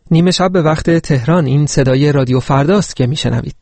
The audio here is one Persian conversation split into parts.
نیمه شب به وقت تهران، این صدای رادیو فرداست که میشنوید.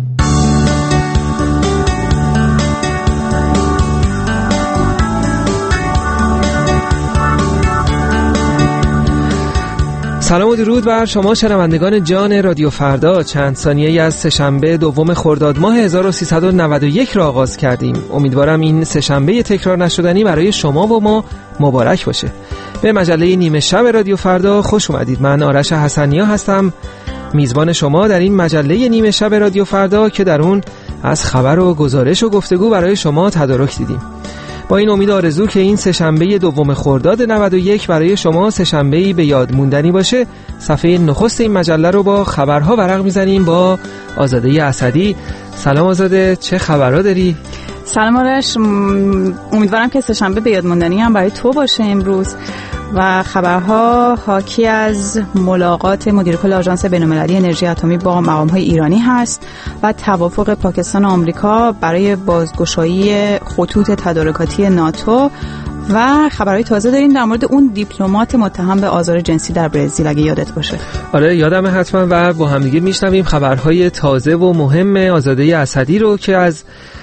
سلام و درود بر شما شنوندگان جان رادیو فردا. چند ثانیه‌ای از سه‌شنبه دوم خرداد ماه 1391 را آغاز کردیم. امیدوارم این سه‌شنبه تکرار نشدنی برای شما و ما مبارک باشه. به مجله نیمه شب رادیو فردا خوش اومدید. من آرش حسنیا هستم، میزبان شما در این مجله نیمه شب رادیو فردا که در اون از خبر و گزارش و گفتگو برای شما تدارک دیدیم. با این امید آرزو که این سه‌شنبه دوم خرداد 91 برای شما سه‌شنبه‌ای به یاد موندنی باشه، صفحه نخست این مجله رو با خبرها ورق میزنیم با آزاده اسدی. سلام آزاده، چه خبرها داری؟ سلام آرش، امیدوارم که سه‌شنبه به یاد موندنی هم برای تو باشه امروز. و خبرها حاکی از ملاقات مدیرکل آژانس بین‌المللی انرژی اتمی با مقام‌های ایرانی هست و توافق پاکستان و آمریکا برای بازگشایی خطوط تدارکاتی ناتو و خبرهای تازه داریم در مورد اون دیپلمات متهم به آزار جنسی در برزیل، اگه یادت باشه. آره یادمه حتما، و با هم دیگه میشنویم خبرهای تازه و مهم آزاده اسدی رو که از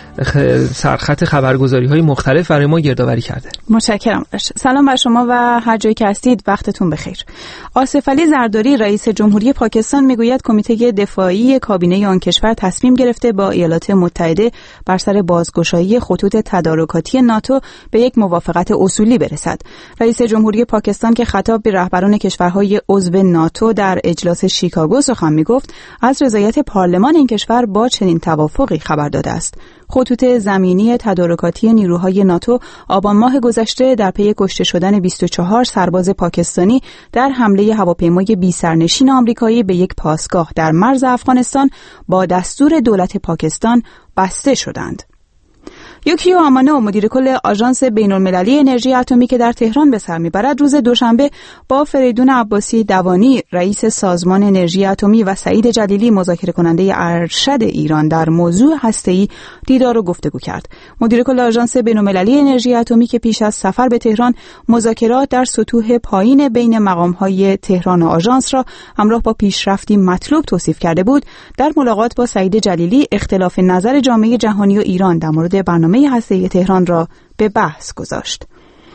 سرخط خبرگزاری‌های مختلف برای ما گردآوری کرده. متشکرم. سلام بر شما و هر جایی که هستید، وقتتون بخیر. آصف علی زرداری رئیس جمهوری پاکستان میگوید کمیته دفاعی کابینه آن کشور تصمیم گرفته با ایالات متحده بر سر بازگشایی خطوط تدارکاتی ناتو به یک موافقت اصولی برسد. رئیس جمهوری پاکستان که خطاب به رهبران کشورهای عضو ناتو در اجلاس شیکاگو سخن میگفت، از رضایت پارلمان این کشور با چنین توافقی خبر داده است. خطوط زمینی تدارکاتی نیروهای ناتو آبان ماه گذشته در پی کشته شدن 24 سرباز پاکستانی در حمله هواپیمای بی‌سرنشین آمریکایی به یک پاسگاه در مرز افغانستان با دستور دولت پاکستان بسته شدند. یوکیو آمانو، مدیرکل آژانس بین‌المللی انرژی اتمی که در تهران به سر میبرد، روز دوشنبه با فریدون عباسی دوانی رئیس سازمان انرژی اتمی و سعید جلیلی مذاکره کننده ارشد ایران در موضوع هسته‌ای دیدار و گفتگو کرد. مدیرکل آژانس بین‌المللی انرژی اتمی که پیش از سفر به تهران مذاکرات در سطوح پایین بین مقام‌های تهران و آژانس را همراه با پیشرفتی مطلوب توصیف کرده بود، در ملاقات با سعید جلیلی اختلاف نظر جامعه جهانی و ایران در مورد برنامه هسته‌ای تهران را به بحث گذاشت.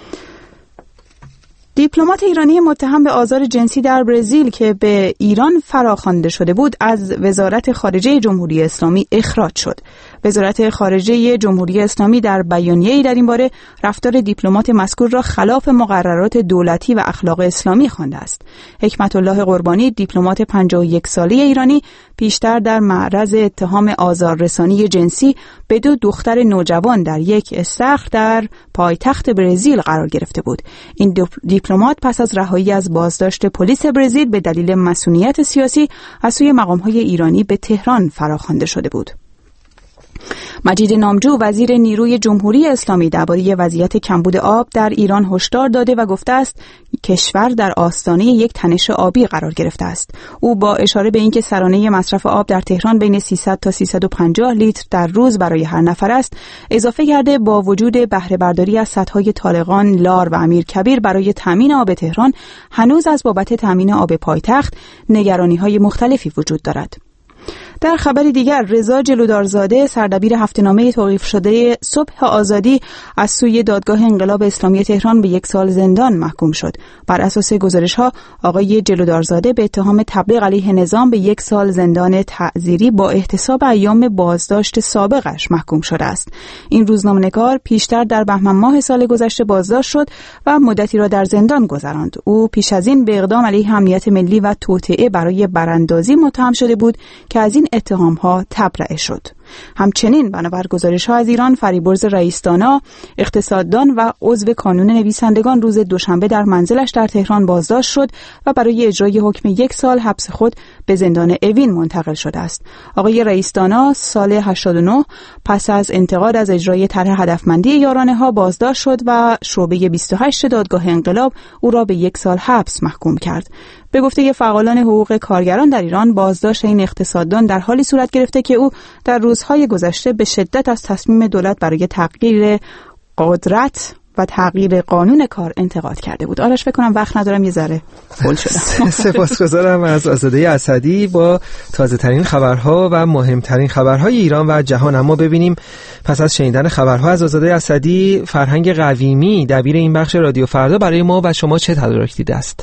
دیپلمات ایرانی متهم به آزار جنسی در برزیل که به ایران فراخوانده شده بود، از وزارت خارجه جمهوری اسلامی اخراج شد. وزارت خارجه جمهوری اسلامی در بیانیه‌ای در این باره رفتار دیپلمات مذکور را خلاف مقررات دولتی و اخلاق اسلامی خوانده است. حکمت الله قربانی، دیپلمات 51 ساله ایرانی، پیشتر در معرض اتهام آزاررسانی جنسی به 2 دختر نوجوان در یک استخر در پایتخت برزیل قرار گرفته بود. این دیپلمات پس از رهایی از بازداشت پلیس برزیل به دلیل مسئولیت سیاسی از سوی مقام‌های ایرانی به تهران فراخوانده شده بود. مجید نامجو، وزیر نیروی جمهوری اسلامی، درباره وضعیت کمبود آب در ایران هشدار داده و گفته است کشور در آستانه یک تنش آبی قرار گرفته است. او با اشاره به اینکه سرانه مصرف آب در تهران بین 300 تا 350 لیتر در روز برای هر نفر است، اضافه کرده با وجود بهره برداری از سدهای طالقان، لار و امیرکبیر برای تامین آب تهران، هنوز از بابت تامین آب پایتخت نگرانی‌های مختلفی وجود دارد. در خبری دیگر، رضا جلودارزاده، سردبیر هفته‌نامه توقیف شده صبح آزادی، از سوی دادگاه انقلاب اسلامی تهران به 1 سال زندان محکوم شد. بر اساس گزارش‌ها، آقای جلودارزاده به اتهام تبلیغ علیه نظام به 1 سال زندان تعزیری با احتساب ایام بازداشت سابقش محکوم شده است. این روزنامه‌نگار پیشتر در بهمن ماه سال گذشته بازداشت شد و مدتی را در زندان گذراند. او پیش از این به اقدام علیه امنیت ملی و توطئه برای براندازی متهم شده بود که از این اتهام‌ها تبرئه شد. همچنین بنابر گزارش‌ها از ایران، فریبرز رئیس‌دانا، اقتصاددان و عضو کانون نویسندگان، روز دوشنبه در منزلش در تهران بازداشت شد و برای اجرای حکم 1 سال حبس خود به زندان اوین منتقل شده است. آقای رئیس‌دانا سال 89 پس از انتقاد از اجرای طرح هدفمندی یارانه‌ها بازداشت شد و شعبه 28 دادگاه انقلاب او را به 1 سال حبس محکوم کرد. به گفته فعالان حقوق کارگران در ایران، بازداشت این اقتصاددان در حالی صورت گرفته که او در روزهای گذشته به شدت از تصمیم دولت برای تغییر قدرت و تغییر قانون کار انتقاد کرده بود. آرش فکر کنم وقت ندارم، یه ذره فول شدم. سپاسگزارم از آزاده اسدی با تازه ترین خبرها و مهمترین خبرهای ایران و جهان. اما ببینیم پس از شنیدن خبرها از آزاده اسدی، فرهنگ قویمی دبیر این بخش رادیو فردا برای ما و شما چه تدارک دیده است؟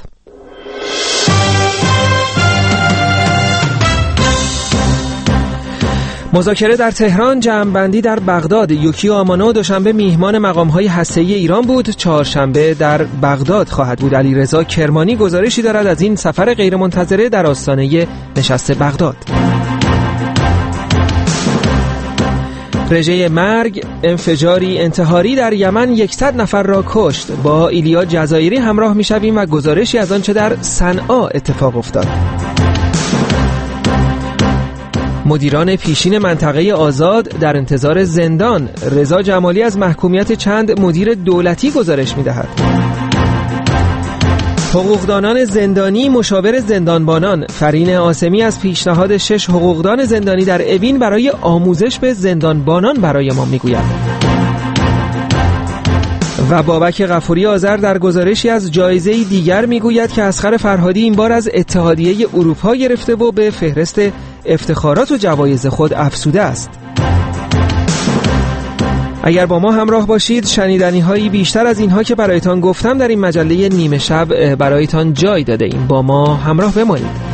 مذاکره در تهران، جمع‌بندی در بغداد. یوکیو آمانو دوشنبه میهمان مقام‌های هسته‌ای ایران بود، چهارشنبه در بغداد خواهد بود. علیرضا کرمانی گزارشی دارد از این سفر غیرمنتظره در آستانه نشست بغداد. رژه مرگ، انفجاری انتحاری در یمن 100 نفر را کشت. با ایلیا جزایری همراه می‌شویم و گزارشی از آنچه در صنعا اتفاق افتاد. مدیران پیشین منطقه آزاد در انتظار زندان. رضا جمالی از محکومیت چند مدیر دولتی گزارش می‌دهد. حقوقدانان زندانی مشاور زندانبانان. فرین عاصمی از پیشنهاد 6 حقوقدان زندانی در اوین برای آموزش به زندانبانان برای ما میگوید. و بابک غفوری آذر در گزارشی از جایزه‌ای دیگر میگوید که اصغر فرهادی این بار از اتحادیه اروپا گرفته و به فهرست افتخارات و جوایز خود افزوده است. اگر با ما همراه باشید، شنیدنی‌هایی بیشتر از اینها که برایتان گفتم در این مجله نیمه شب برایتان جای داده ایم. با ما همراه بمانید.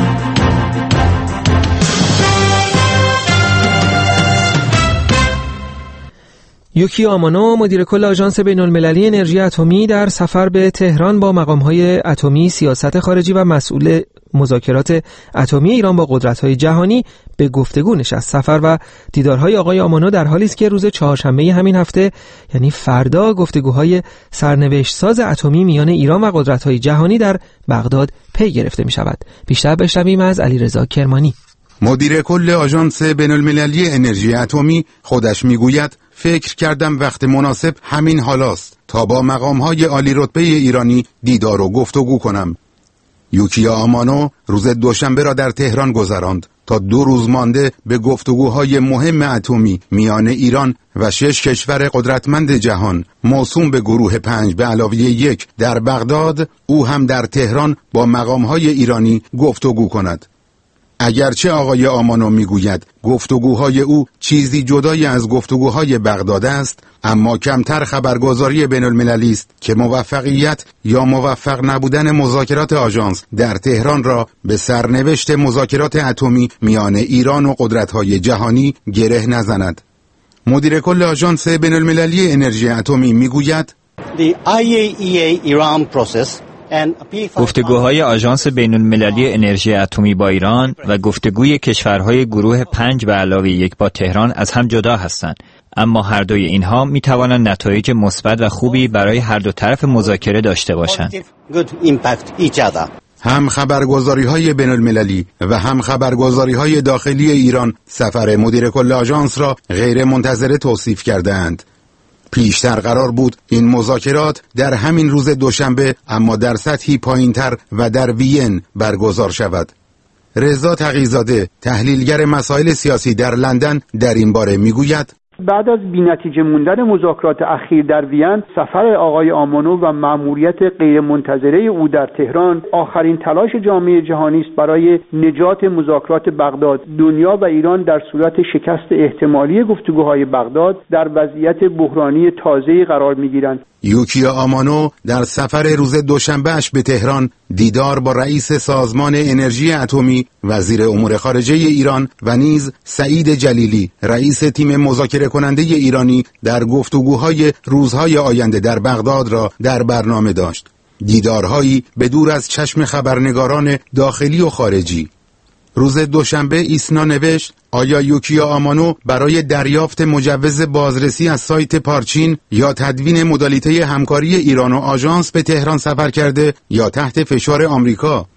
یوکیو آمانو مدیر کل آژانس بین‌المللی انرژی اتمی در سفر به تهران با مقام‌های اتمی، سیاست خارجی و مسئول مذاکرات اتمی ایران با قدرت‌های جهانی به گفتگو نشست. سفر و دیدارهای آقای آمانو در حالی است که روز چهارشنبه همین هفته یعنی فردا گفتگوهای سرنوشت‌ساز اتمی میان ایران و قدرت‌های جهانی در بغداد پی گرفته می‌شود. بیشتر بشنویم از علیرضا کرمانی. مدیر کل آژانس بین‌المللی انرژی اتمی خودش میگوید فکر کردم وقت مناسب همین حالاست تا با مقام‌های عالی رتبه ایرانی دیدار و گفتگو کنم. یوکیو آمانو روز دوشنبه را در تهران گذراند تا 2 روز مانده به گفتگوهای مهم اتمی میان ایران و 6 کشور قدرتمند جهان موسوم به گروه 5+1 در بغداد، او هم در تهران با مقام‌های ایرانی گفتگو کند. اگرچه آقای آمانو میگوید گفتگوهای او چیزی جدای از گفتگوهای بغداد است، اما کمتر خبرگزاری بین‌المللی است که موفقیت یا موفق نبودن مذاکرات آژانس در تهران را به سرنوشت مذاکرات اتمی میان ایران و قدرت‌های جهانی گره نزند. مدیر کل آژانس بین‌المللی انرژی اتمی میگوید گفتگوهای آژانس بین‌المللی انرژی اتمی با ایران و گفتگوی کشورهای گروه 5+1 با تهران از هم جدا هستند، اما هر دوی اینها می توانند نتایج مثبت و خوبی برای هر دو طرف مذاکره داشته باشند. هم خبرگزاری‌های بین‌المللی و هم خبرگزاری‌های داخلی ایران سفر مدیر کل آژانس را غیر منتظره توصیف کردند. پیشتر قرار بود این مذاکرات در همین روز دوشنبه اما در سطحی پایین‌تر و در وین برگزار شود. رضا تقی‌زاده، تحلیلگر مسائل سیاسی در لندن، در این باره میگوید بعد از بی‌نتیجه موندن مذاکرات اخیر در وین، سفر آقای آمانو و مأموریت غیرمنتظره او در تهران آخرین تلاش جامعه جهانی است برای نجات مذاکرات بغداد. دنیا و ایران در صورت شکست احتمالی گفتگوهای بغداد در وضعیت بحرانی تازه‌ای قرار می‌گیرند. یوکیو آمانو در سفر روز دوشنبهش به تهران دیدار با رئیس سازمان انرژی اتمی، وزیر امور خارجه ایران و نیز سعید جلیلی، رئیس تیم مذاکره کننده ایرانی در گفتگوهای روزهای آینده در بغداد را در برنامه داشت. دیدارهایی به دور از چشم خبرنگاران داخلی و خارجی. روز دوشنبه ایسنا نوشت آیا یوکیو آمانو برای دریافت مجوز بازرسی از سایت پارچین یا تدوین مدالیته همکاری ایران و آژانس به تهران سفر کرده یا تحت فشار آمریکا؟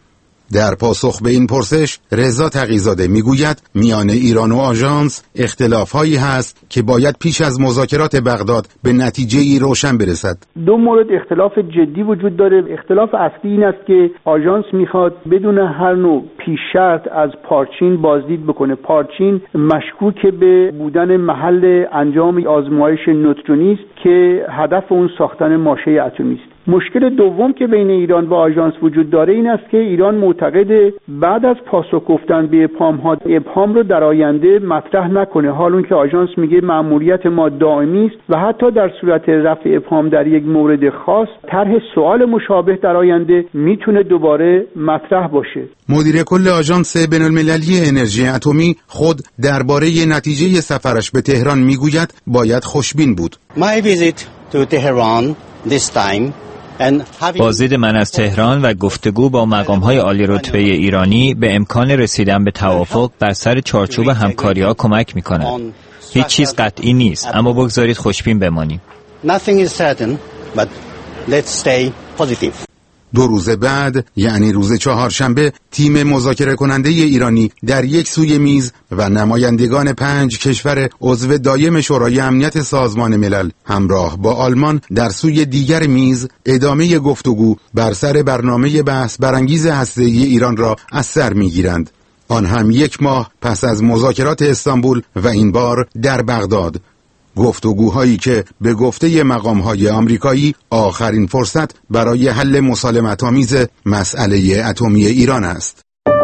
در پاسخ به این پرسش رضا تقی‌زاده میگوید میان ایران و آژانس اختلاف‌هایی هست که باید پیش از مذاکرات بغداد به نتیجه‌ای روشن برسد. دو مورد اختلاف جدی وجود داره. اختلاف اصلی این است که آژانس میخواد بدون هر نوع پیش شرط از پارچین بازدید بکنه. پارچین مشکوک به بودن محل انجام آزمایش نوترونی است که هدف اون ساختن ماشه اتمی است. مشکل دوم که بین ایران و آژانس وجود داره این است که ایران معتقده بعد از پاسخ گفتن به ابهام رو در آینده مطرح نکنه، حال اون که آژانس میگه مأموریت ما دائمی است و حتی در صورت رفع ابهام در یک مورد خاص طرح سوال مشابه در آینده میتونه دوباره مطرح باشه. مدیر کل آژانس بین‌المللی انرژی اتمی خود درباره نتیجه سفرش به تهران میگوید باید خوشبین بود. My visit to Tehran this time بازدید من از تهران و گفتگو با مقام‌های عالی رتبه ایرانی به امکان رسیدن به توافق بر سر چارچوب همکاری‌ها کمک می‌کند. هیچ چیز قطعی نیست، اما بگذارید خوشبین بمانیم. Nothing is certain, but let's stay positive. 2 روز بعد یعنی روز چهارشنبه تیم مذاکره کننده ایرانی در یک سوی میز و نمایندگان 5 کشور عضو دایم شورای امنیت سازمان ملل همراه با آلمان در سوی دیگر میز ادامه گفتگو بر سر برنامه بحث برانگیز هسته‌ای ایران را از سر می‌گیرند. آن هم 1 ماه پس از مذاکرات استانبول و این بار در بغداد. گفتگوهایی که به گفته مقام‌های آمریکایی آخرین فرصت برای حل مسالمت‌آمیز مسئله اتمی ایران است.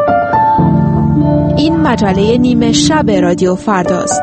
این مجله نیمه شب رادیو فرداست.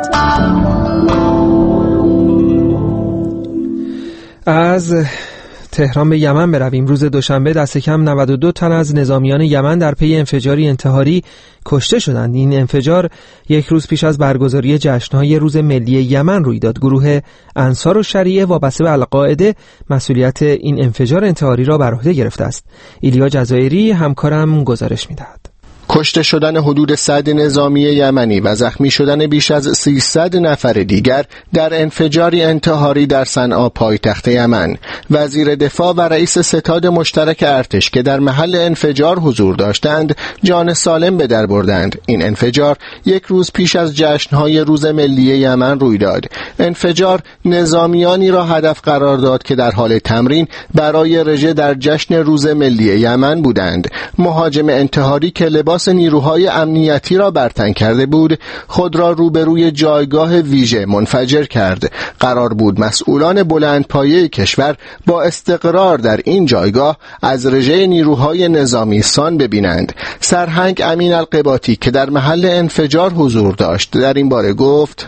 از تهران به یمن برویم. روز دوشنبه دست کم 92 تن از نظامیان یمن در پی انفجاری انتحاری کشته شدند. این انفجار یک روز پیش از برگزاری جشن‌های روز ملی یمن روی داد. گروه انصار الشریعه وابسته به القاعده مسئولیت این انفجار انتحاری را بر عهده گرفته است. ایلیا جزایری همکارم گزارش می‌دهد. کشته شدن حدود 100 نظامی یمنی و زخمی شدن بیش از 300 نفر دیگر در انفجاری انتحاری در صنعا پایتخت یمن. وزیر دفاع و رئیس ستاد مشترک ارتش که در محل انفجار حضور داشتند جان سالم به در بردند. این انفجار یک روز پیش از جشن‌های روز ملی یمن روی داد. انفجار نظامیانی را هدف قرار داد که در حال تمرین برای رژه در جشن روز ملی یمن بودند. مهاجم انتحاری که لباس نیروهای امنیتی را بر تن کرده بود خود را روبروی جایگاه ویژه منفجر کرد. قرار بود مسئولان بلندپایه کشور با استقرار در این جایگاه از رژه نیروهای نظامی سان ببینند. سرهنگ امین القباطی که در محل انفجار حضور داشت در این باره گفت: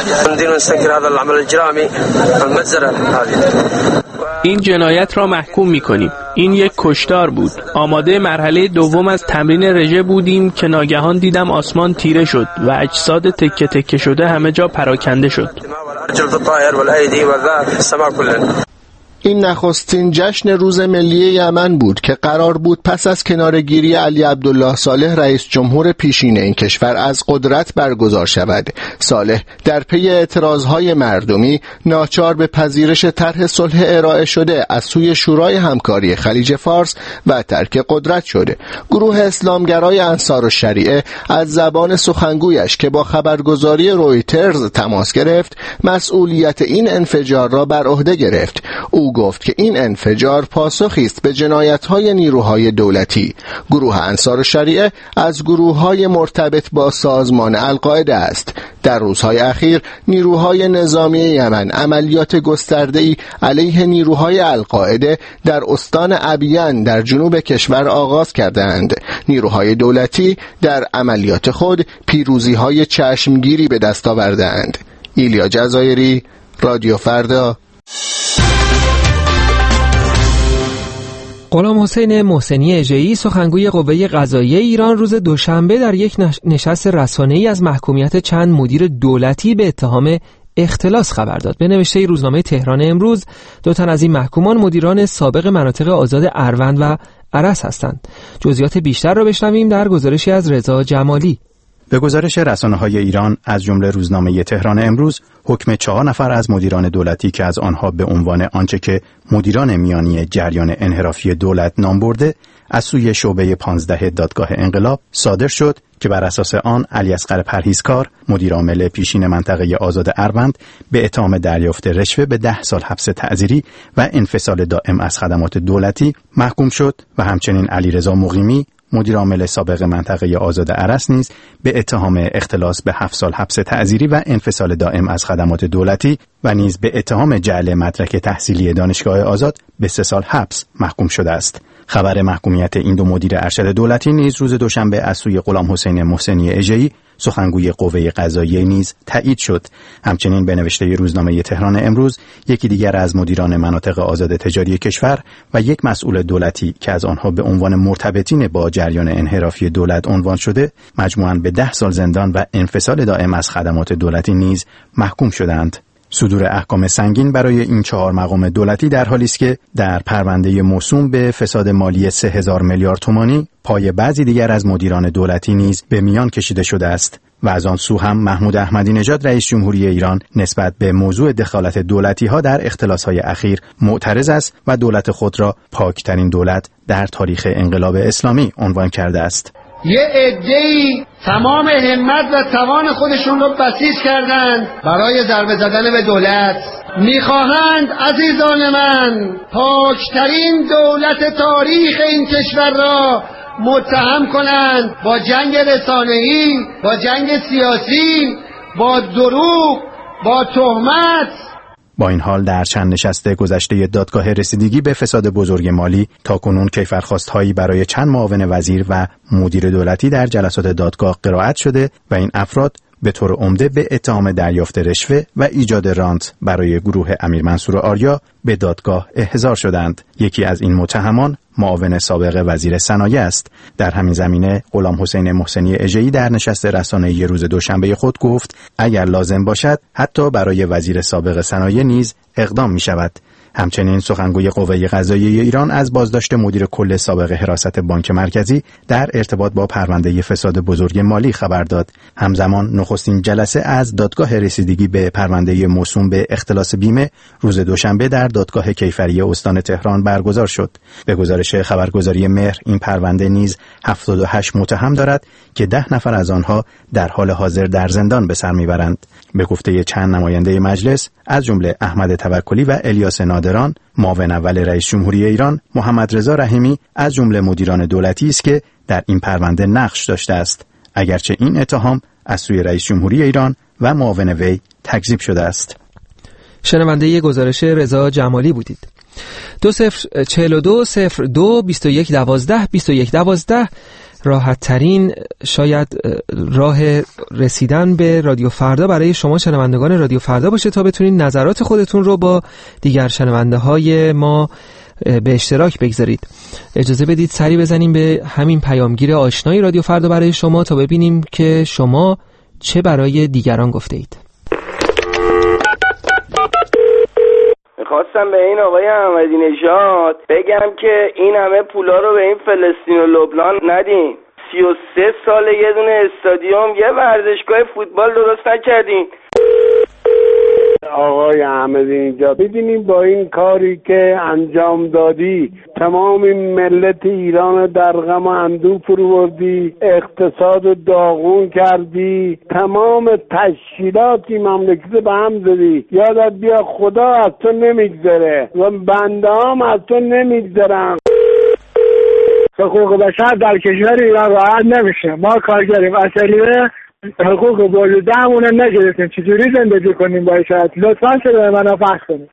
این جنایت را محکوم می‌کنیم. این یک کشتار بود. آماده مرحله دوم از تمرین رژه بودیم که ناگهان دیدم آسمان تیره شد و اجساد تکه تکه شده همه جا پراکنده شد. این نخستین جشن روز ملی یمن بود که قرار بود پس از کنارگیری علی عبدالله صالح رئیس جمهور پیشین این کشور از قدرت برگزار شود. صالح در پی اعتراضهای مردمی ناچار به پذیرش طرح صلح ارائه شده از سوی شورای همکاری خلیج فارس و ترک قدرت شده. گروه اسلامگرای انصار الشریعه از زبان سخنگویش که با خبرگزاری رویترز تماس گرفت مسئولیت این انفجار را بر عهده گرفت. او گفت که این انفجار پاسخی است به جنایت‌های نیروهای دولتی. گروه انصار الشریعه از گروه‌های مرتبط با سازمان القاعده است. در روزهای اخیر نیروهای نظامی یمن عملیات گسترده‌ای علیه نیروهای القاعده در استان ابین در جنوب کشور آغاز کردند. نیروهای دولتی در عملیات خود پیروزی‌های چشمگیری به دست آوردند. ایلیا جزایری، رادیو فردا. غلام حسین محسنی اژه‌ای سخنگوی قوه قضاییه ایران روز دوشنبه در یک نشست رسانه‌ای از محکومیت چند مدیر دولتی به اتهام اختلاس خبر داد. به نوشته روزنامه تهران امروز 2 تن از این محکومان مدیران سابق مناطق آزاد اروند و ارس هستند. جزئیات بیشتر را بشنویم در گزارشی از رضا جمالی. به گزارش رسانه‌های ایران از جمله روزنامه تهران امروز، حکم 4 نفر از مدیران دولتی که از آنها به عنوان آنچه که مدیران میانی جریان انحرافی دولت نام برده از سوی شعبه 15 دادگاه انقلاب صادر شد که بر اساس آن علیاصغر پرهیزکار مدیر عامل پیشین منطقه آزاد اروند به اتهام دریافت رشوه به 10 سال حبس تعزیری و انفصال دائم از خدمات دولتی محکوم شد و همچنین علیرضا مقیمی مدیر عامل سابق منطقه آزاد ارس نیز به اتهام اختلاس به 7 سال حبس تعزیری و انفصال دائم از خدمات دولتی و نیز به اتهام جعل مدرک تحصیلی دانشگاه آزاد به 3 سال حبس محکوم شده است. خبر محکومیت این دو مدیر ارشد دولتی نیز روز دوشنبه از سوی غلام حسین محسنی اژه‌ای سخنگوی قوه قضاییه نیز تایید شد. همچنین به نوشته روزنامه تهران امروز یکی دیگر از مدیران مناطق آزاد تجاری کشور و یک مسئول دولتی که از آنها به عنوان مرتبطین با جریان انحرافی دولت عنوان شده مجموعاً به 10 سال زندان و انفصال دائم از خدمات دولتی نیز محکوم شدند. صدور احکام سنگین برای این 4 مقام دولتی در حالی است که در پرونده موسوم به فساد مالی 3000 میلیارد تومانی پای بعضی دیگر از مدیران دولتی نیز به میان کشیده شده است و از آن سو هم محمود احمدی نژاد رئیس جمهوری ایران نسبت به موضوع دخالت دولتی‌ها در اختلاس‌های اخیر معترض است و دولت خود را پاکترین دولت در تاریخ انقلاب اسلامی عنوان کرده است. یه عده‌ای تمام همت و توان خودشون رو بسیج کردند برای ضربه زدن به دولت. میخواهند عزیزان من پاکترین دولت تاریخ این کشور را متهم کنند با جنگ رسانه‌ای، با جنگ سیاسی، با دروغ، با تهمت. با این حال در چند نشست گذشته دادگاه رسیدگی به فساد بزرگ مالی تاکنون کیفرخواست‌هایی برای چند معاون وزیر و مدیر دولتی در جلسات دادگاه قرائت شده و این افراد به طور عمده به اتهام دریافت رشوه و ایجاد رانت برای گروه امیر منصور آریا به دادگاه احضار شدند. یکی از این متهمان معاون سابق وزیر صنایع است. در همین زمینه غلام حسین محسنی اژه‌ای در نشست رسانه‌ای روز دوشنبه خود گفت اگر لازم باشد حتی برای وزیر سابق صنایع نیز اقدام می‌شود. همچنین سخنگوی قوه قضاییه ایران از بازداشت مدیر کل سابق حراست بانک مرکزی در ارتباط با پرونده فساد بزرگ مالی خبر داد. همزمان نخستین جلسه از دادگاه رسیدگی به پرونده موسوم به اختلاس بیمه روز دوشنبه در دادگاه کیفری استان تهران برگزار شد. به گزارش خبرگزاری مهر این پرونده نیز 78 متهم دارد که 10 نفر از آنها در حال حاضر در زندان به سر میبرند. به گفته چند نماینده مجلس از جمله احمد توکلی و الیاس نادران، معاون اول رئیس جمهوری ایران محمد رضا رحیمی از جمله مدیران دولتی است که در این پرونده نقش داشته است، اگرچه این اتهام از سوی رئیس جمهوری ایران و معاون وی تکذیب شده است. شنونده گزارش رضا جمالی بودید. 2042022112 راحت ترین شاید راه رسیدن به رادیو فردا برای شما شنوندگان رادیو فردا باشه تا بتونید نظرات خودتون رو با دیگر شنونده های ما به اشتراک بگذارید. اجازه بدید سری بزنیم به همین پیامگیر آشنایی رادیو فردا برای شما تا ببینیم که شما چه برای دیگران گفته اید. خواستم به این آقای احمدی نژاد بگم که این همه پولا رو به این فلسطین و لبنان ندین. 33 سال یه دونه استادیوم، یه ورزشگاه فوتبال درست نکردین. آقای احمدی نژاد ببینیم با این کاری که انجام دادی تمام این ملت ایران در غم و اندوه فرو بردی، اقتصاد رو داغون کردی، تمام تشکیلاتی مملکت به هم زدی. یادت بیا خدا از تو نمیگذره و بنده هم از تو نمیگذرن. حقوق بشر در کشور ایران راحت نمیشه. ما کارگریم اصلیه حقوق بلوده‌مون رو نگرفتیم، چجوری زندگی کنیم باید؟ لطفاً صدای منو پخش کنیم.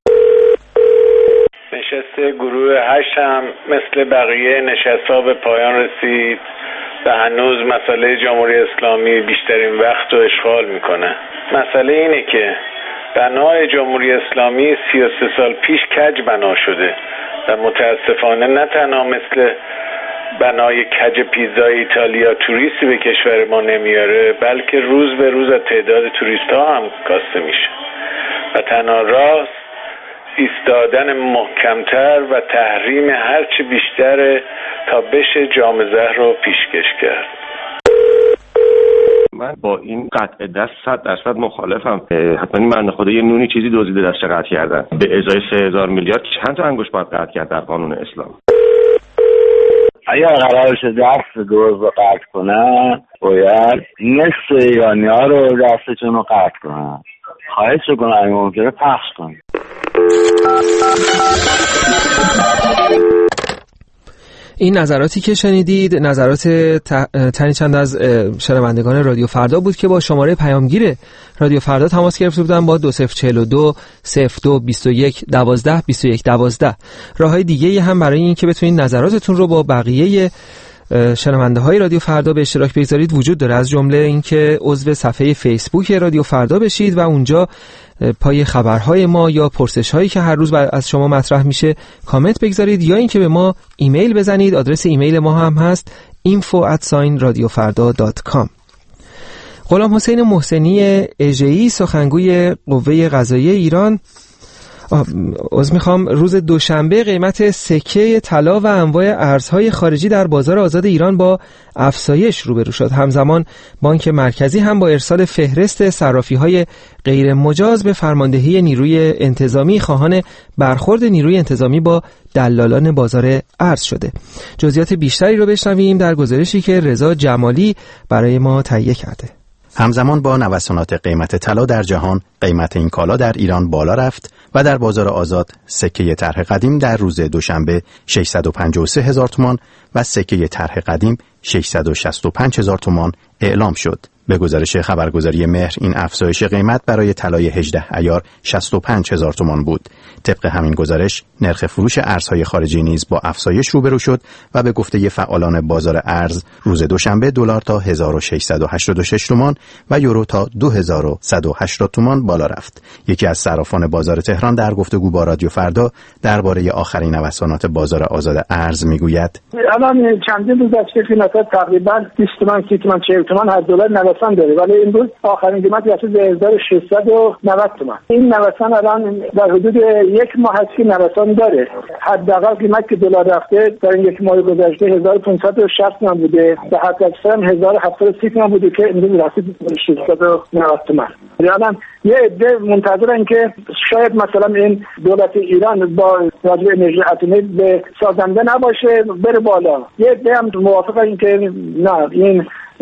نشست گروه 8 هم مثل بقیه نشست‌ها به پایان رسید و هنوز مسئله جمهوری اسلامی بیشترین وقت رو اشغال میکنه. مسئله اینه که بنای جمهوری اسلامی 33 سال پیش کج بنا شده و متاسفانه نه تنها مثل بنای کج پیزای ایتالیا توریستی به کشور ما نمیاره، بلکه روز به روز تعداد توریست ها هم کاسته میشه و تنها راست ایستادن محکمتر و تحریم هرچی بیشتر تا بشه جام زهر رو پیشکش کرد. من با این قطع دست 100% مخالفم. حتما این بنده خدا یه نونی چیزی دزدیده دستش قطع کردن. به ازای 3000 میلیارد چند تا انگشت باید قطع کرد در قانون اسلام؟ اگر قرار شد دست دزد رو قطع کنن باید نصف ایرانی‌ها رو دستشون رو قطع کنن. خواهش کنن اگه ممکنه پخش کنن. این نظراتی که شنیدید نظرات تنی چند از شنوندگان رادیو فردا بود که با شماره پیامگیر رادیو فردا تماس گرفته بودن با 2042 02 21 12 21 12. راههای دیگه هم برای این که بتونید نظراتتون رو با بقیه شنونده های رادیو فردا به اشتراک بگذارید وجود داره، از جمله اینکه عضو صفحه فیسبوک رادیو فردا بشید و اونجا پای خبرهای ما یا پرسش هایی که هر روز از شما مطرح میشه کامنت بگذارید، یا اینکه به ما ایمیل بزنید. آدرس ایمیل ما هم هست info@radiofarda.com. غلام حسین محسنی اژه‌ای سخنگوی قوه قضاییه ایران روز دوشنبه قیمت سکه طلا و انواع ارزهای خارجی در بازار آزاد ایران با افزایش روبرو شد. همزمان بانک مرکزی هم با ارسال فهرست صرافی‌های غیر مجاز به فرماندهی نیروی انتظامی خواهان برخورد نیروی انتظامی با دلالان بازار ارز شده. جزئیات بیشتری رو بشنویم در گزارشی که رضا جمالی برای ما تهیه کرده. همزمان با نوسانات قیمت طلا در جهان، قیمت این کالا در ایران بالا رفت و در بازار آزاد سکه طرح قدیم در روز دوشنبه 653,000 تومان و سکه طرح قدیم 665,000 تومان اعلام شد. به گزارش خبرگزاری مهر این افزایش قیمت برای طلای 18 عیار 65,000 تومان بود. طبق همین گزارش نرخ فروش ارزهای خارجی نیز با افزایش روبرو شد و به گفته فعالان بازار ارز روز دوشنبه دلار تا 1686 تومان و یورو تا 2180 تومان بالا رفت. یکی از صرافان بازار تهران در گفتگو با رادیو فردا درباره آخرین نوسانات بازار آزاد ارز میگوید: الان چندین روز است که قیمت تقریبا 20 تومان 30 تومان 40 تومان هر دلار نوسان داره، ولی این روز آخرین قیمت رسید به 1690 تومان. این نوسان الان در حدود یک ماه هست که نوسان داره. حداقل قیمت که دلار رفته در این یک ماه گذشته 1560 تومان بوده و حد اکثر 1730 تومان بوده که امروز رسید به 690 تومان. الان یه عده منتظرن که شاید مثلا این دولت ایران با راجع انرژی اتمی به سازنده نباشه بره بالا. یه عده هم موافقن که نه این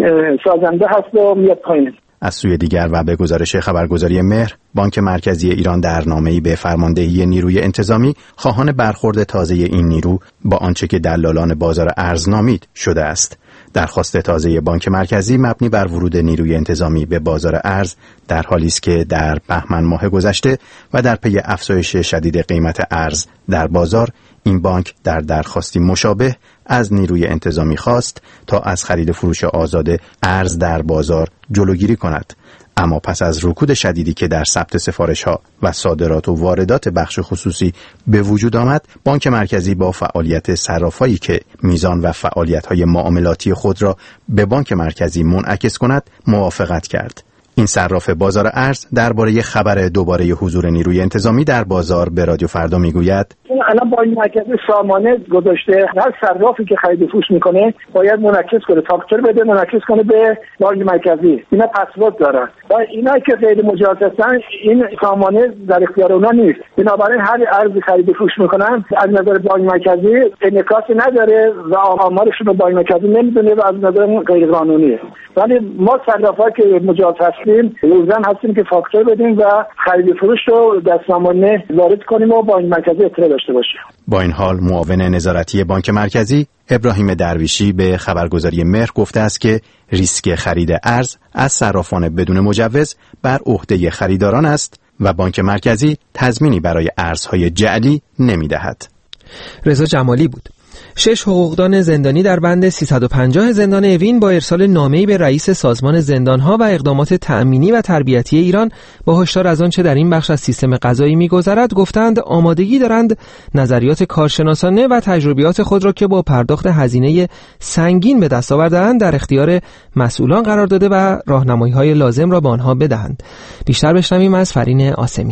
سازنده هست و میاد پایین. از سوی دیگر و به گزارش خبرگزاری مهر، بانک مرکزی ایران در نامه‌ای به فرماندهی نیروی انتظامی خواهان برخورد تازه این نیرو با آنچه که دلالان بازار ارز نامید شده است. درخواست تازه بانک مرکزی مبنی بر ورود نیروی انتظامی به بازار ارز در حالی است که در بهمن ماه گذشته و در پی افزایش شدید قیمت ارز در بازار، این بانک در درخواستی مشابه از نیروی انتظامی خواست تا از خرید فروش آزاد ارز در بازار جلوگیری کند. اما پس از رکود شدیدی که در ثبت سفارش‌ها و صادرات و واردات بخش خصوصی به وجود آمد، بانک مرکزی با فعالیت صرافایی که میزان و فعالیت‌های معاملاتی خود را به بانک مرکزی منعکس کند موافقت کرد. این صراف بازار ارز درباره خبر دوباره حضور نیروی انتظامی در بازار به رادیو فردا میگوید: الان بانک مرکزی سامانه گذاشته هر صرافی که خرید فروش میکنه باید منعکس کنه، فاکتور بده منعکس کنه به بانک مرکزی. اینا پسورد دارن و اینا که غیر مجاز هستن این سامانه در اختیار اونا نیست. بنابراین هر ارزی خرید فروش میکنن از نظر بانک مرکزی انعکاسی نداره و آمارشون رو بانک مرکزی نمیدونه و از نظر غیر قانونیه. ولی ما صرافا که مجاز هستیم لزوما هستیم که فاکتور بدیم و خرید فروش رو در سامانه وارد کنیم و بانک مرکزی اطلاع داشته باشه. با این حال معاون نظارتی بانک مرکزی ابراهیم درویشی به خبرگزاری مهر گفته است که ریسک خرید ارز از صرافان بدون مجوز بر عهده خریداران است و بانک مرکزی تضمینی برای ارزهای جعلی نمی‌دهد. رضا جمالی بود. 6 حقوقدان زندانی در بند 350 زندان اوین با ارسال نامه‌ای به رئیس سازمان زندان‌ها و اقدامات تأمینی و تربیتی ایران با هشدار از آنچه در این بخش از سیستم قضایی می‌گذرد گفتند آمادگی دارند نظریات کارشناسانه و تجربیات خود را که با پرداخت هزینه سنگین به دست آورده‌اند در اختیار مسئولان قرار داده و راهنمایی‌های لازم را به آنها بدهند. بیشتر بشنویم از فرین آسمی.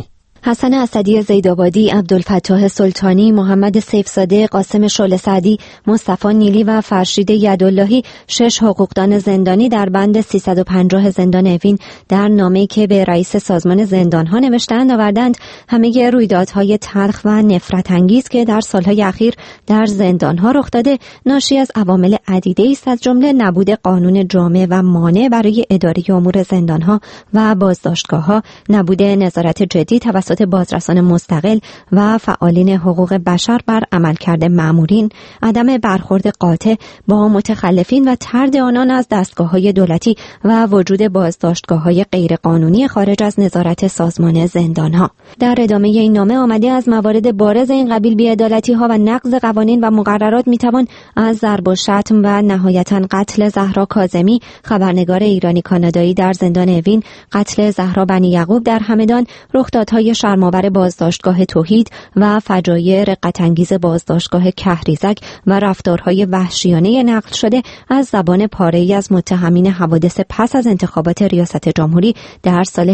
حسن اسدی زیدآبادی، عبدالفتاح سلطانی، محمد سیفزاده، قاسم شعله سعدی، مصطفی نیلی و فرشید یداللهی 6 حقوقدان زندانی در بند 350 زندان اوین در نامه‌ای که به رئیس سازمان زندان‌ها نوشتند آوردند همه رویدادهای تلخ و نفرت انگیز که در سالهای اخیر در زندان‌ها رخ داده ناشی از عوامل عدیده‌ای است، از جمله نبود قانون جامع و مانع برای اداره امور زندان‌ها و بازداشتگاه‌ها، نبود نظارت جدی توسط بازرسان مستقل و فعالین حقوق بشر بر عملکرد مأمورین، عدم برخورد قاطع با متخلفین و طرد آنان از دستگاه‌های دولتی و وجود بازداشتگاه‌های غیرقانونی خارج از نظارت سازمان زندان‌ها. در ادامه این نامه آمده از موارد بارز این قبیل بی‌عدالتی‌ها و نقض قوانین و مقررات می‌توان از ضرب و شتم و نهایتاً قتل زهرا کاظمی، خبرنگار ایرانی کانادایی در زندان اوین، قتل زهرا بنی یعقوب در همدان، رخدادهای شرم‌آور بازداشتگاه توحید و فجایع رقت‌انگیز بازداشتگاه کهریزک و رفتارهای وحشیانه نقل شده از زبان پاره‌ای از متهمین حوادث پس از انتخابات ریاست جمهوری در سال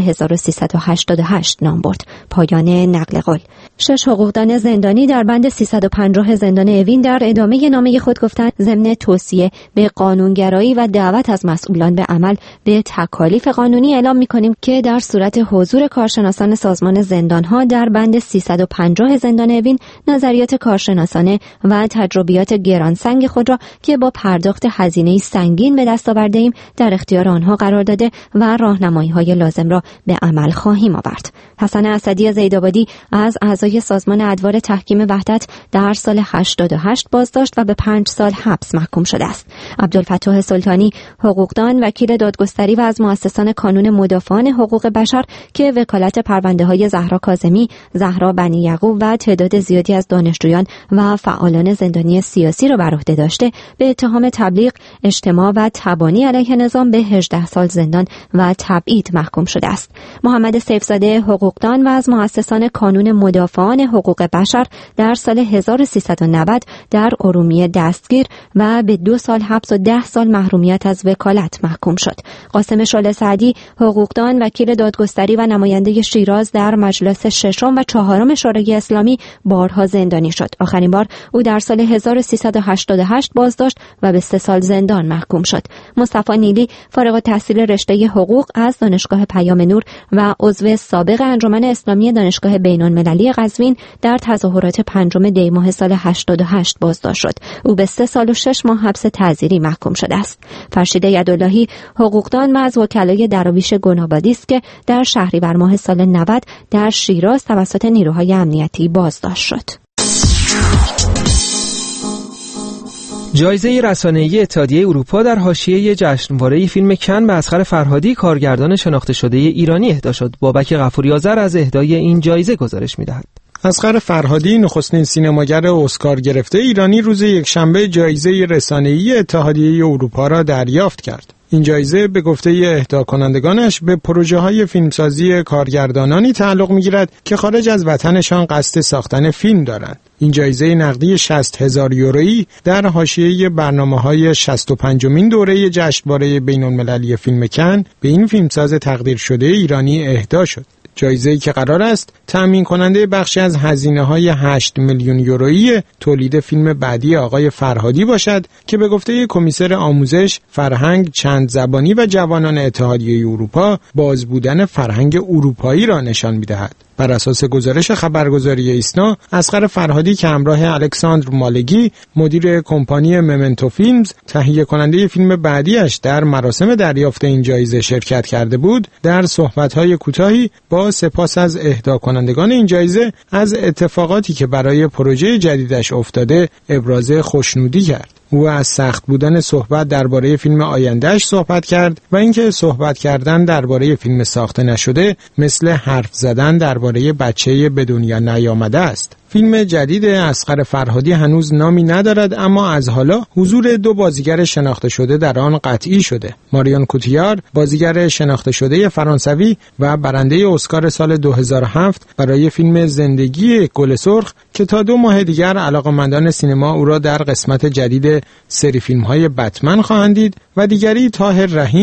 1388 نام برد. پایان نقل قول. 6 حقوقدان زندانی در بند 350 زندان اوین در ادامه نامه خود گفتند ضمن توصیه به قانونگرایی و دعوت از مسئولان به عمل به تکالیف قانونی اعلام می‌کنیم که در صورت حضور کارشناسان سازمان زندان‌ها در بند 350 زندان اوین نظریات کارشناسانه و تجربیات گرانسنگ خود را که با پرداخت هزینه‌ای سنگین به دست آورده‌ایم در اختیار آنها قرار داده و راهنمایی‌های لازم را به عمل خواهیم آورد. حسن اسدی زیدآبادی از اعضای سازمان ادوار تحکیم وحدت در سال 88 بازداشت و به 5 سال حبس محکوم شده است. عبدالفتاح سلطانی، حقوقدان، وکیل دادگستری و از مؤسسان کانون مدافعان حقوق بشر که وکالت پرونده‌های زهرا کاظمی، زهرا بنی یعقوب و تعداد زیادی از دانشجویان و فعالان زندانی سیاسی را بر عهده داشته، به اتهام تبلیغ، اجتماع و تبانی علیه نظام به 18 سال زندان و تبعید محکوم شده است. محمد سیفزاده، حقوقدان و از مؤسسان کانون مدافعان حقوق بشر در سال 1390 در ارومیه دستگیر و به 2 سال حبس و 10 سال محرومیت از وکالت محکوم شد. قاسم شعله سعدی، حقوقدان، وکیل دادگستری و نماینده شیراز در مجلس 6 و 4 شورای اسلامی بارها زندانی شد. آخرین بار او در سال 1388 بازداشت و به 3 سال زندان محکوم شد. مصطفی نیلی، فارغ التحصیل رشته حقوق از دانشگاه پیام نور و عضو سابق انجمن اسلامی دانشگاه بین‌المللی قزوین، در تظاهرات 5 دی ماه سال 88 بازداشت شد. او به 3 سال و 6 ماه حبس تعزیری محکوم شده است. فرشید یداللهی، حقوقدان و از وکلای دراویش گنابادی است که در شهریور ماه سال 90 در شیراز توسط نیروهای امنیتی بازداشت شد. جایزه رسانه‌ای اتحادیه اروپا در حاشیه جشنواره فیلم کن به اصغر فرهادی، کارگردان شناخته شده ایرانی، اهدا شد. بابک غفوری آذر از اهدای این جایزه گزارش می‌دهد. اصغر فرهادی، نخستین سینماگر اسکار گرفته ایرانی، روز یکشنبه جایزه رسانه‌ای اتحادیه اروپا را دریافت کرد. این جایزه به گفته اهدا کنندگانش به پروژه‌های فیلمسازی کارگردانانی تعلق می‌گیرد که خارج از وطنشان قصد ساختن فیلم دارند. این جایزه نقدی 60,000 یورویی در حاشیه برنامه‌های 65مین دوره جشنواره بین‌المللی فیلم کن به این فیلمساز تقدیر شده ایرانی اهدا شد. جایزه‌ای که قرار است تأمین کننده بخشی از هزینه‌های 8 میلیون یورویی تولید فیلم بعدی آقای فرهادی باشد که به گفته کمیسر آموزش، فرهنگ، چند زبانی و جوانان اتحادیه اروپا باز بودن فرهنگ اروپایی را نشان می‌دهد. بر اساس گزارش خبرگزاری ایسنا، اصغر فرهادی که همراه الکساندر مالگی، مدیر کمپانی ممنتو فیلمز، تهیه کننده فیلم بعدیش، در مراسم دریافت این جایزه شرکت کرده بود، در صحبت‌های کوتاهی با سپاس از اهدا کنندگان این جایزه از اتفاقاتی که برای پروژه جدیدش افتاده ابراز خوشنودی کرد. او از سخت بودن صحبت درباره فیلم آیندهش صحبت کرد و اینکه صحبت کردن درباره فیلم ساخته نشده مثل حرف زدن درباره بچه به دنیا نیامده است. فیلم جدید اصغر فرهادی هنوز نامی ندارد، اما از حالا حضور 2 بازیگر شناخته شده در آن قطعی شده. ماریون کوتیار، بازیگر شناخته شده فرانسوی و برنده اسکار سال 2007 برای فیلم زندگی گل سرخ که تا 2 ماه دیگر علاقه‌مندان سینما او را در قسمت جدید سری فیلم‌های بتمن خواهند دید، و دیگری طاهر رحیم،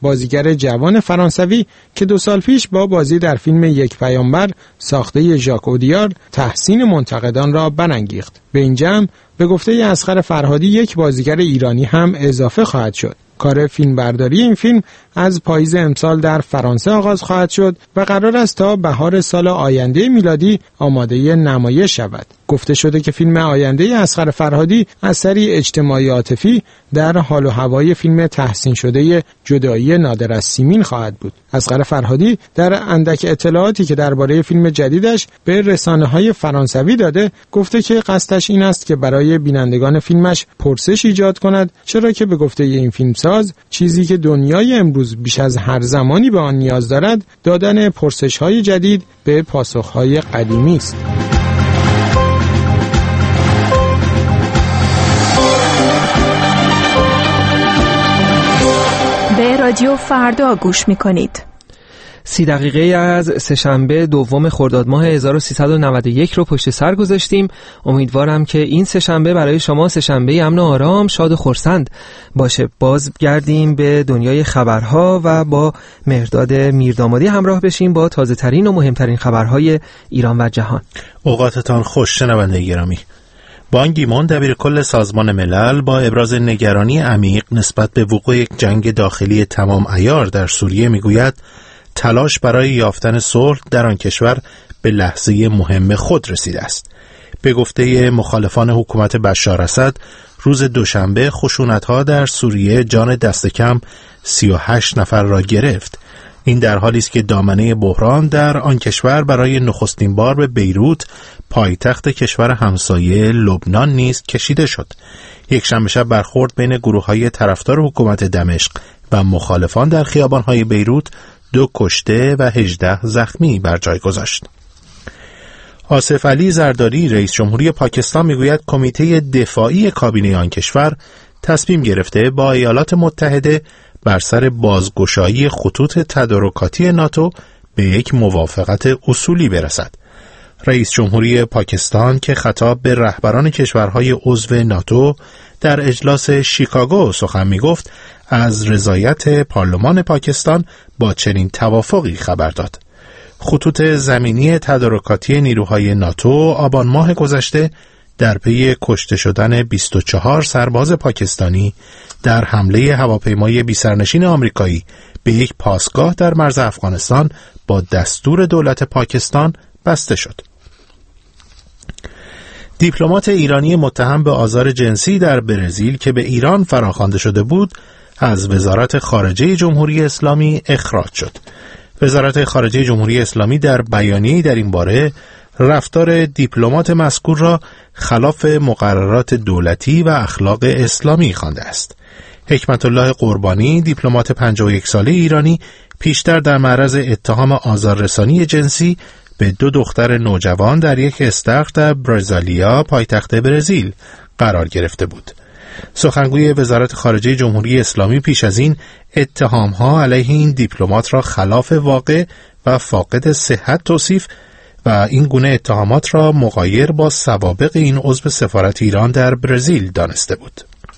بازیگر جوان فرانسوی که 2 سال پیش با بازی در فیلم یک پیامبر ساخته ژاک اودیار تحسین منتقدان را برانگیخت. به این جمع به گفته اصغر فرهادی یک بازیگر ایرانی هم اضافه خواهد شد. کار فیلمبرداری این فیلم از پاییز امسال در فرانسه آغاز خواهد شد و قرار است تا بهار سال آینده میلادی آماده نمایش شود. گفته شده که فیلم آینده اصغر فرهادی اثری اجتماعی عاطفی در حال و هوای فیلم تحسین شده جدایی نادر از سیمین خواهد بود. اصغر فرهادی در اندک اطلاعاتی که درباره فیلم جدیدش به رسانه‌های فرانسوی داده گفته که قصدش این است که برای بینندگان فیلمش پرسش ایجاد کند، چرا که به گفته این فیلمساز چیزی که دنیای امروز بیش از هر زمانی به آن نیاز دارد دادن پرسش‌های جدید به پاسخ‌های قدیمی است. به رادیو فردا گوش می‌کنید. 30 دقیقه از سه‌شنبه دوم خرداد ماه 1391 رو پشت سر گذاشتیم. امیدوارم که این سه‌شنبه برای شما سه‌شنبه امن و آرام، شاد و خرسند باشه. باز گردیم به دنیای خبرها و با مهرداد میردامادی همراه بشیم با تازه ترین و مهمترین خبرهای ایران و جهان. اوقاتتان خوش شنونده گرامی. بان کی مون دبیرکل سازمان ملل با ابراز نگرانی عمیق نسبت به وقوع یک جنگ داخلی تمام عیار در سوریه میگوید تلاش برای یافتن صلح در آن کشور به لحظه مهم خود رسیده است. به گفته مخالفان حکومت بشار اسد، روز دوشنبه خشونت‌ها در سوریه جان دست کم 38 نفر را گرفت. این در حالی است که دامنه بحران در آن کشور برای نخستین بار به بیروت، پایتخت کشور همسایه لبنان نیز کشیده شد. یک شنبه شب برخورد بین گروه‌های طرفدار حکومت دمشق و مخالفان در خیابان‌های بیروت 2 کشته و 18 زخمی بر جای گذاشت. آصف علی زرداری رئیس جمهوری پاکستان میگوید کمیته دفاعی کابینه آن کشور تصمیم گرفته با ایالات متحده بر سر بازگشایی خطوط تدارکاتی ناتو به یک موافقت اصولی برسد. رئیس جمهوری پاکستان که خطاب به رهبران کشورهای عضو ناتو در اجلاس شیکاگو سخن میگفت از رضایت پارلمان پاکستان با چنین توافقی خبر داد. خطوط زمینی تدارکاتی نیروهای ناتو آبان ماه گذشته در پی کشته شدن 24 سرباز پاکستانی در حمله هواپیمای بی‌سرنشین آمریکایی به یک پاسگاه در مرز افغانستان با دستور دولت پاکستان بسته شد. دیپلمات ایرانی متهم به آزار جنسی در برزیل که به ایران فراخوانده شده بود از وزارت خارجه جمهوری اسلامی اخراج شد. وزارت خارجه جمهوری اسلامی در بیانیه‌ای در این باره رفتار دیپلمات مذکور را خلاف مقررات دولتی و اخلاق اسلامی خوانده است. حکمت الله قربانی، دیپلمات 51 ساله ایرانی، پیشتر در معرض اتهام آزاررسانی جنسی به 2 دختر نوجوان در یک استخر در برزیلیا، پایتخت برزیل، قرار گرفته بود. سخنگوی وزارت خارجه جمهوری اسلامی پیش از این اتهام‌ها علیه این دیپلمات را خلاف واقع و فاقد صحت توصیف و این گونه اتهامات را مغایر با سوابق این عضو سفارت ایران در برزیل دانسته بود.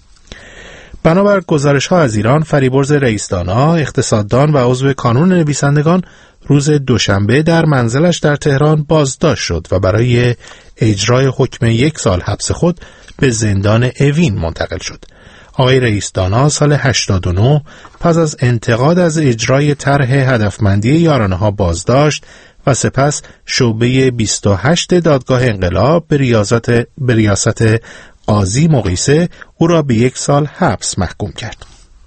بنابر گزارش‌ها از ایران، فریبرز رئیس‌دانا، اقتصاددان و عضو کانون نویسندگان روز دوشنبه در منزلش در تهران بازداشت شد و برای اجرای حکم 1 سال حبس خود به زندان اوین منتقل شد. آقای رئیس‌دانا سال 89 پس از انتقاد از اجرای طرح هدفمندی یارانه‌ها بازداشت و سپس شعبه 28 دادگاه انقلاب به ریاست قاضی مقیسه او را به 1 سال حبس محکوم کرد.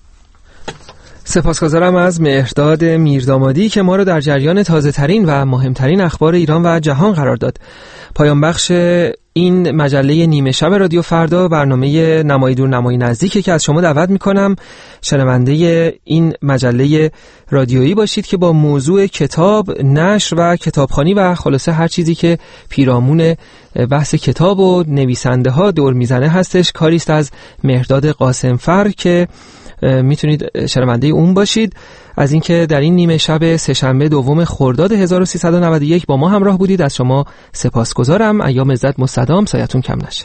سپاسگزارم از مهرداد میردامادی که ما رو در جریان تازه ترین و مهمترین اخبار ایران و جهان قرار داد. پایان بخش این مجله نیمه شب رادیو فردا برنامه نمایی دور نمایی نزدیکه که از شما دعوت میکنم شنونده این مجله رادیویی باشید که با موضوع کتاب، نشر و کتابخوانی و خلاصه هر چیزی که پیرامون بحث کتاب و نویسنده ها دور میزنه هستش. کاریست از مهرداد قاسمفر که میتونید شنونده اون باشید. از اینکه در این نیمه شب سه‌شنبه دوم خرداد 1391 با ما همراه بودید از شما سپاسگزارم. ایام عزت مستدام، سایتون کم نشه.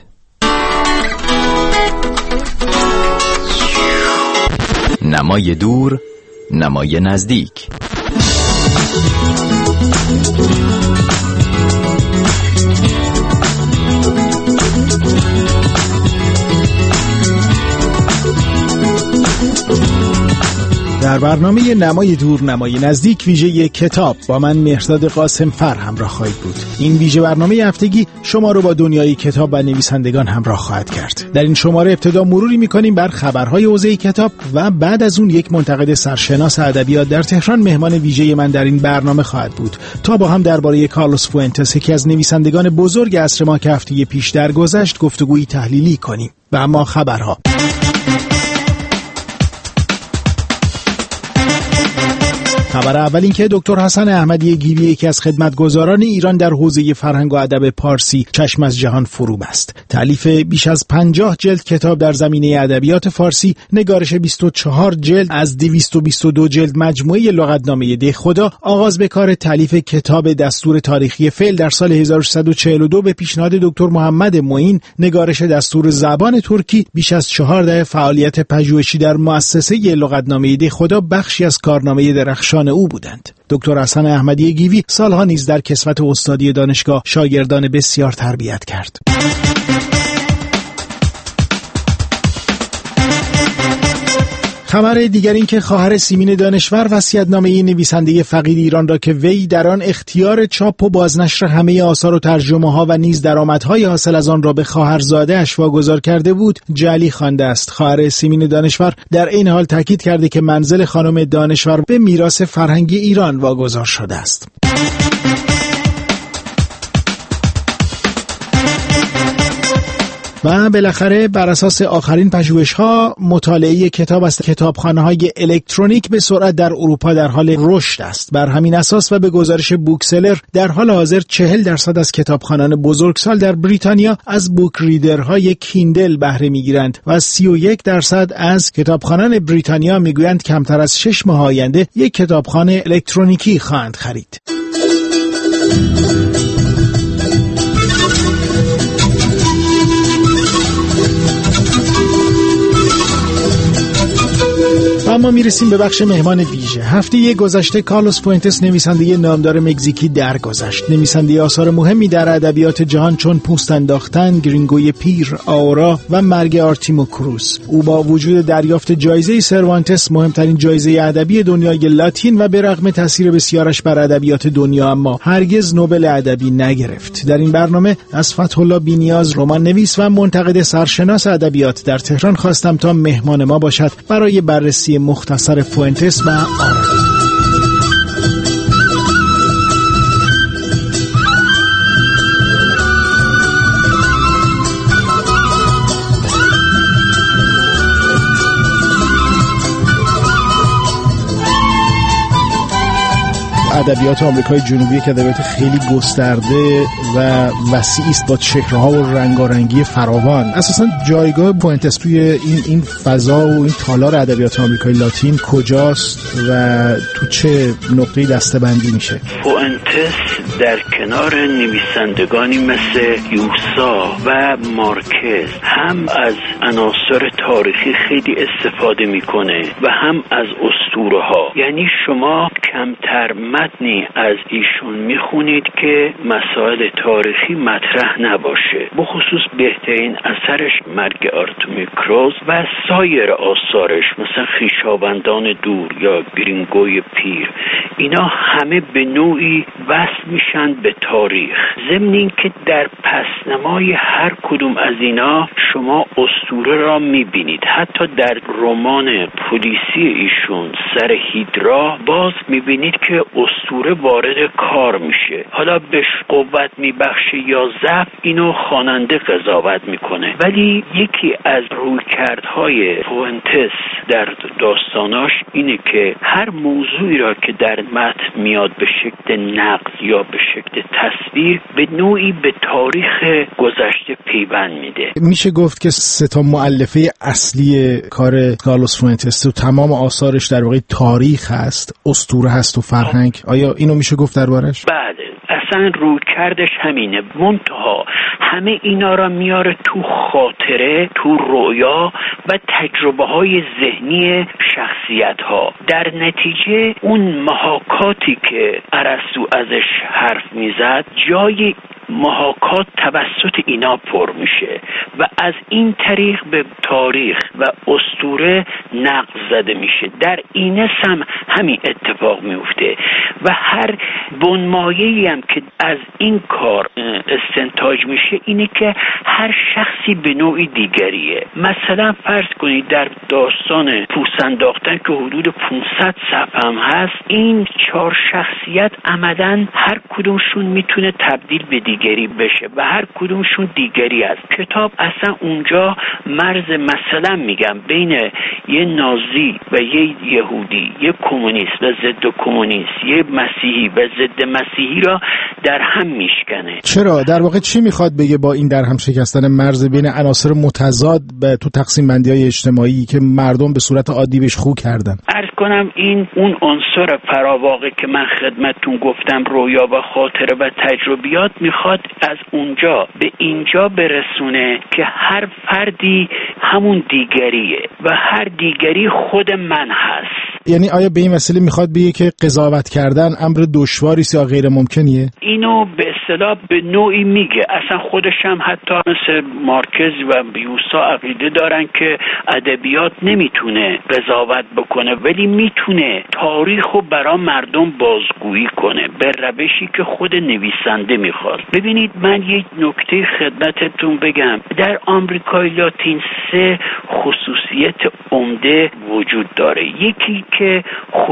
نمای دور نمای نزدیک. در برنامه نمای دور نمای نزدیک ویژه کتاب با من مهرداد قاسم فر همراه خواهید بود. این ویژه برنامه هفتگی شما رو با دنیای کتاب و نویسندگان همراه خواهد کرد. در این شماره ابتدا مروری می‌کنیم بر خبرهای حوزه کتاب و بعد از اون یک منتقد سرشناس ادبیات در تهران مهمان ویژه من در این برنامه خواهد بود تا با هم درباره کارلوس فوئنتس، یکی از نویسندگان بزرگ عصر ما که هفته پیش درگذشت، گفتگویی تحلیلی کنیم. و اما خبرها. خبر اول این که دکتر حسن احمدی گیوی، یکی از خدمتگزاران ایران در حوزه فرهنگ و ادب پارسی، چشم از جهان فرو بست. تالیف بیش از 50 جلد کتاب در زمینه ادبیات فارسی، نگارش 24 جلد از 222 جلد مجموعه لغتنامه دهخدا، آغاز به کار تالیف کتاب دستور تاریخی فعل در سال 1342 به پیشنهاد دکتر محمد معین، نگارش دستور زبان ترکی، بیش از 4 دهه فعالیت پژوهشی در مؤسسه لغتنامه دهخدا بخشی از کارنامه درخشان او بودند. دکتر حسن احمدی گیوی سالها نیز در کسوت استادی دانشگاه شاگردان بسیار تربیت کرد. خبر دیگر این که خواهر سیمین دانشور وصیت‌نامه نویسنده فقید ایران را که وی در آن اختیار چاپ و بازنشر همه آثار و ترجمه‌ها و نیز درآمدهای حاصل از آن را به خواهرزاده‌اش واگذار کرده بود، جعلی خوانده است. خواهر سیمین دانشور در این حال تاکید کرده که منزل خانم دانشور به میراث فرهنگی ایران واگذار شده است. و بالاخره بر اساس آخرین پژوهش‌ها، مطالعه کتاب از کتابخانه‌های الکترونیک به سرعت در اروپا در حال رشد است. بر همین اساس و به گزارش بوکسلر، در حال حاضر 40% از کتابخوانان بزرگسال در بریتانیا از بوک ریدرهای کیندل بهره می‌گیرند و 31% از کتابخوانان بریتانیا می‌گویند کمتر از 6 ماه آینده یک کتابخانه الکترونیکی خواهند خرید. اما میرسیم به بخش مهمان ویژه. هفته گذشته کارلوس فوئنتس، نویسنده نامدار مکزیکی، درگذشت. نویسنده آثار مهمی در ادبیات جهان چون پوست انداختن، گرینگوی پیر، آورا و مرگ آرتیمو کروز. او با وجود دریافت جایزه سروانتس، مهمترین جایزه ادبی دنیای لاتین، و به رغم تاثیر بسیارش بر ادبیات دنیا، اما هرگز نوبل ادبی نگرفت. در این برنامه از فتح‌الله بی‌نیاز، رمان نویس و منتقد سرشناس ادبیات در تهران، خواستم تا مهمان ما باشد برای بررسی مختصر فوئنتس و آرا. ادبیات آمریکای جنوبی که ادبیات خیلی گسترده و وسیع است با چهره‌ها و رنگارنگی فراوان. اساساً جایگاه فوئنتس توی این فضا و این تالار ادبیات آمریکای لاتین کجاست و تو چه نقطه‌ای دسته‌بندی میشه؟ فوئنتس در کنار نویسندگانی مثل یوسا و مارکز هم از عناصر تاریخی خیلی استفاده میکنه و هم از اسطوره‌ها. یعنی شما کمتر متنی از ایشون میخونید که مسائل تاریخی مطرح نباشه. بخصوص بهترین اثرش مرگ آرتیمو کروز و سایر آثارش مثلا خویشاوندان دور یا گرینگوی پیر، اینا همه به نوعی وصل میشن به تاریخ. ضمن این که در پسنمای هر کدوم از اینا شما اسطوره را میبینید. حتی در رمان پلیسی ایشون سر هیدرا باز میبینید که اسطوره وارد کار میشه. حالا بهش قوت میبخشه یا ضعف، اینو خواننده قضاوت میکنه. ولی یکی از رویکردهای فوئنتس در داستاناش اینه که هر موضوعی را که در متن میاد به شکل نقد یا به شکل تصویر، به نوعی به تاریخ گذشته پیوند میده. میشه گفت که سه تا مؤلفه اصلی کار کارلوس فوئنتس تو تمام آثارش در واقع تاریخ هست، اسطوره هست و فرهنگ. آیا اینو میشه گفت دربارش؟ بله، اصلا رویکردش همینه. منتها همه اینا را میاره تو خاطره، تو رویا و تجربه های ذهنی شخصیت ها. در نتیجه اون محاکاتی که ارسطو ازش حرف میزد جای محاکات توسط اینا پر میشه و از این طریق به تاریخ و اسطوره نقد زده میشه. در اینس هم همین اتفاق میفته و هر بنمایه‌ای هم که از این کار استنتاج میشه اینه که هر شخصی به نوعی دیگریه. مثلا فرض کنید در داستان پوست انداختن که حدود 500 صفحه هم هست، این 4 شخصیت عملاً هر کدومشون میتونه تبدیل به دیگری بشه و هر کدومشون دیگری است. کتاب اصلا اونجا مرز مثلا میگم بین یه نازی و یه یهودی، یه کمونیست و ضد کمونیست، یه مسیحی و ضد مسیحی را در هم میشکنه. چرا؟ در واقع چی میخواد بگه با این در هم شکستن مرز بین عناصر متضاد تو تقسیم بندی های اجتماعی که مردم به صورت عادی بهش خو کردن؟ عرض کنم این اون عنصر فراواقع که من خدمتتون گفتم، رویا و خاطره و تجربیات، میخواد از اونجا به اینجا برسونه که هر فردی همون دیگریه و هر دیگری خود من هست. یعنی آیا به این وسیله میخواد بگه که قضاوت کردن امر دشواری یا غیر ممکنیه؟ اینو به اصطلاح به نوعی میگه. اصلا خودش هم حتی مثل مارکز و یوسا عقیده دارن که ادبیات نمیتونه قضاوت بکنه ولی میتونه تاریخو برای مردم بازگویی کنه به روشی که خود نویسنده میخواد. ببینید من یک نکته خدمتتون بگم. در آمریکای لاتین 3 خصوصیت عمده وجود داره. یکی که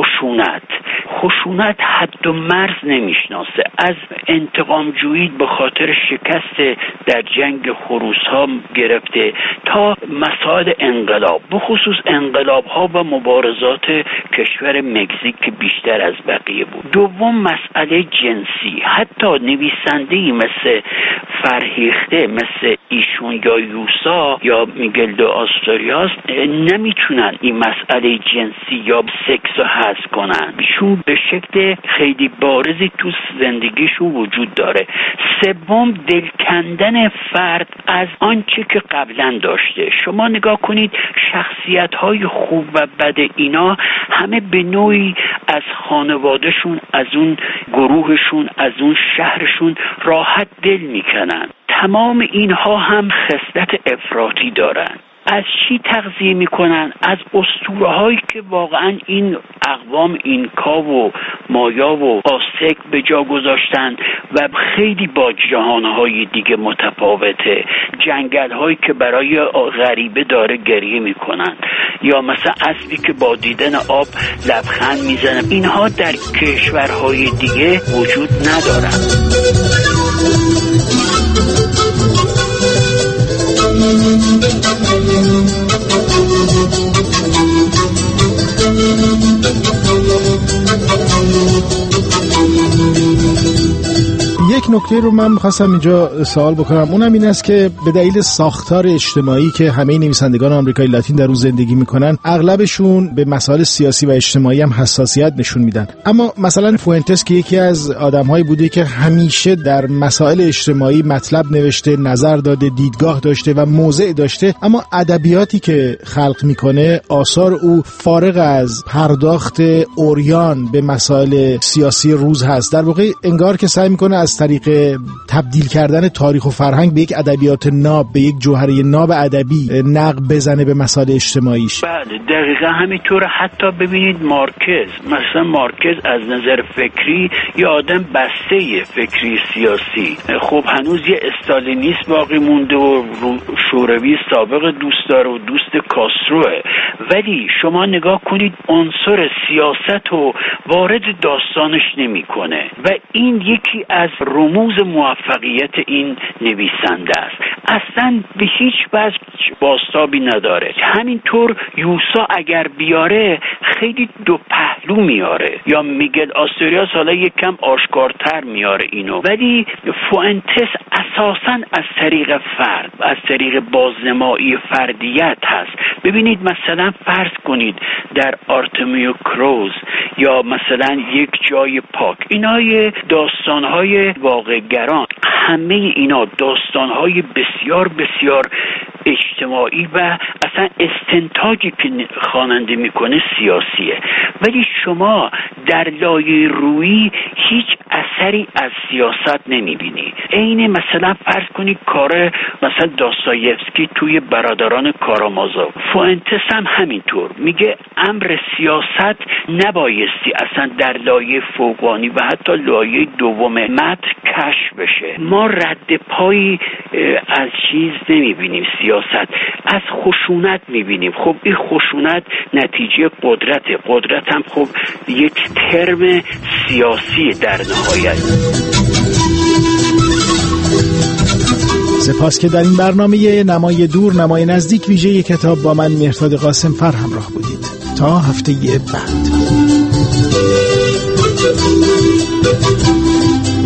خشونت حد و مرز نمیشناسه. از انتقام جویی به خاطر شکست در جنگ خروس‌ها گرفته تا مسائل انقلاب، بخصوص انقلاب‌ها و مبارزات کشور مکزیک که بیشتر از بقیه بود. دوم مسئله جنسی. حتی نویسنده‌ای مثل فرهیخته مثل ایشون یا یوسا یا میگل دو آستوریاس نمیتونن این مسئله جنسی یا سکس رو حذف کنن. ایشون به شکل خیلی بارزی تو زندگیشون وجود داره. سوم دل کندن فرد از آنچه که قبلا داشته. شما نگاه کنید شخصیت‌های خوب و بد اینا همه به نوعی از خانوادهشون، از اون گروهشون، از اون شهرشون راحت دل میکنن. تمام اینها هم خصلت افراطی دارن. از چی تغذیه میکنن؟ از اسطوره‌هایی که واقعا این اقوام اینکا و مایا و آستک به جا گذاشتن و خیلی با جهانهای دیگه متفاوته. جنگل‌هایی که برای غریبه داره گریه میکنن، یا مثلا اسبی که با دیدن آب لبخند میزنه. اینها در کشورهای دیگه وجود ندارن. یک نکته رو من می‌خواستم اینجا سوال بکنم، اونم این است که به دلیل ساختار اجتماعی که همه نویسندگان آمریکای لاتین در اون زندگی میکنن، اغلبشون به مسائل سیاسی و اجتماعی هم حساسیت نشون میدن. اما مثلا فوئنتس که یکی از آدم‌هایی بوده که همیشه در مسائل اجتماعی مطلب نوشته، نظر داده، دیدگاه داشته و موضع داشته، اما ادبیاتی که خلق میکنه آثار او فارغ از پرداخت اوریان به مسائل سیاسی روز هست. در واقع انگار که سعی میکنه از طریق تبدیل کردن تاریخ و فرهنگ به یک ادبیات ناب، به یک جوهره ناب ادبی نقب بزنه به مسائل اجتماعیش. بله دقیقا همینطوره. حتی ببینید مارکز، مثلا مارکز از نظر فکری یه آدم بسته فکری سیاسی. خب هنوز یه استالینیست باقی مونده و شوروی سابق دوست داره و دوست کاستروه، ولی شما نگاه کنید عنصر سیاست رو وارد داستانش نمیکنه و این یکی از رموز موفقیت این نویسنده است. اصلا به هیچ وجه بازتابی نداره. همینطور یوسا اگر بیاره خیلی دو پهلو میاره، یا میگل آستوریاس حالا یک کم آشکارتر میاره اینو، ولی فوئنتس اساساً از طریق فرد، از طریق بازنمایی فردیت هست. ببینید مثلا فرض کنید در آرتمیو کروز یا مثلا یک جای پاک، اینای داستانهای واقع‌گران، همه اینا داستانهای بسیار بسیار اجتماعی و اصلا استنتاجی که خواننده میکنه سیاسیه، ولی شما در لایه رویی هیچ اثری از سیاست نمیبینی. عین مثلا فرض کنید کار مثلا داستایفسکی توی برادران کارامازوف. فوئنتس هم همینطور میگه امر سیاست نبایستی اصلا در لایه فوقانی و حتی لایه دوم متن کشف بشه. ما رد پایی از چیز نمیبینیم، سیاست از خشونت میبینیم. خب این خشونت نتیجه قدرت هم خب یک ترم سیاسی در نهایت. سپاس که در این برنامه نمای دور نمای نزدیک ویژه کتاب با من مهرداد قاسم فر همراه بودید. تا هفته بعد.